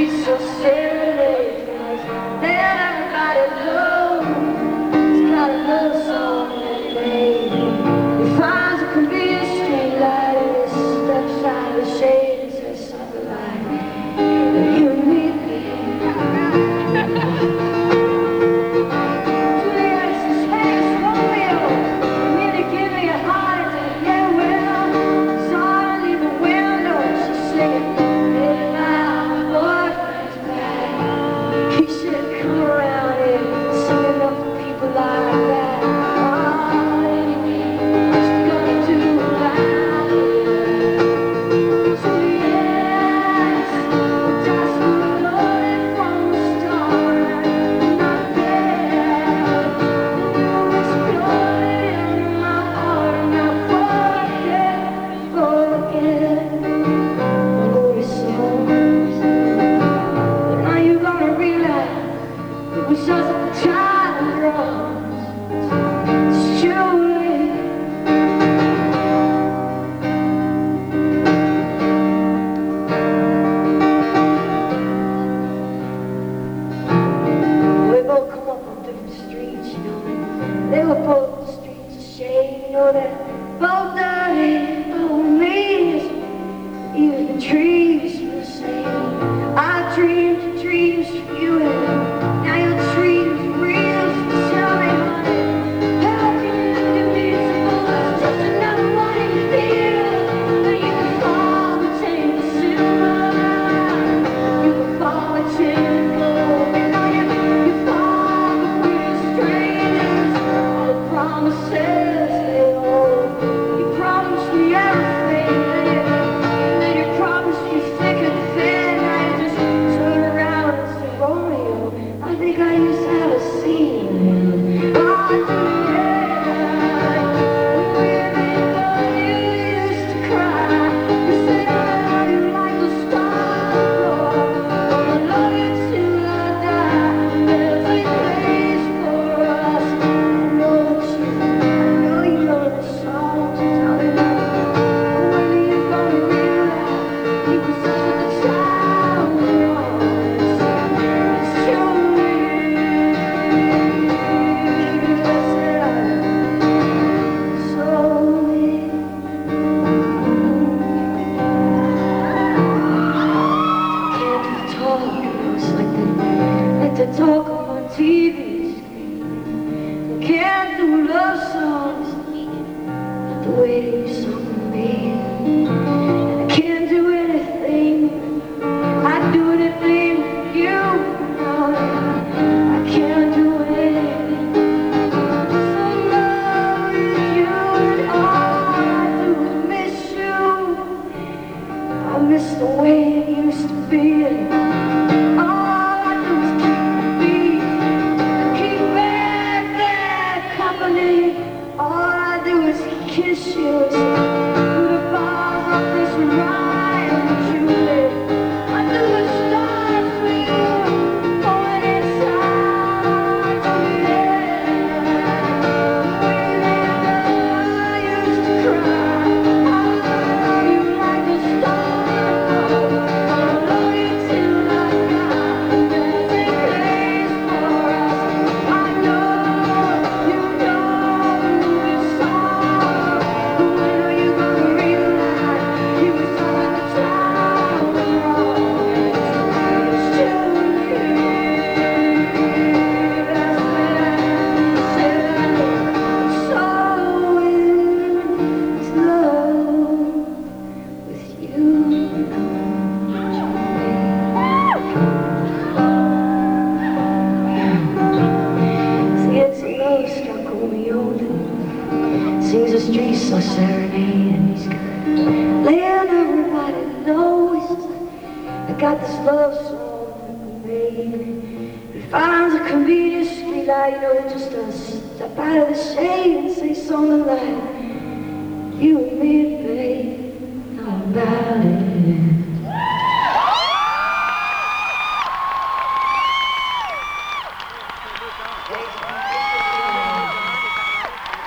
so serenade. Let everybody know he's got a little song that made. He finds a convenient street light and he steps out of the shade and says something like, you and me, Juliet says, hey, it's Romeo. You mean to give me a heart attack? Yeah, well, it's hard to leave the window. She's singing. He should come around here singing up for people like that. Oh, what you gonna do about it? So yes, the dice were loaded from the start. Not bad, but we exploded in my heart. Now forget all your songs. But now you're gonna realize it was just a time runs. It's true. We both come up on different streets, you know. They were both the streets of shame, you know that. Both dirty, both mean. Even the trees were the same. I dreamed dreams for you and now your dreams real. So tell me, honey, how can you look at me as just another one in your field? But you can fall between the silver, you can fall between the gold, and now you fall between strangers. All the promises they hold. You promised me everything, and then you promised me thick and thin. I just turn around and say, Romeo, I think I used to have a scene with him. Oh, Juliet, you used to cry. You said I love you like a star. I love you till I die. There's a place for us. I know you know the song. Tell me now, when are you gonna realize he was such a child? It's true. They talk on TV screen. They can't do love songs the way you sung me. I can't do anything. I'd do anything for you. I can't do anything. So love is you, and all I do is miss you. I miss the way it used to be. All I do is kiss you. Through the bars of this Romeo and Juliet. I do is stars for you. Going inside Juliet. I used to cry. I love you like a star. I love you till I die. There's a place for us. I know you know. Sings the streets so serenade, and he's gonna let everybody know. I got this love song that we made. He finds a convenient street light, you know, just to step out of the shade and say something like, you and me, babe, how about it? Thanks.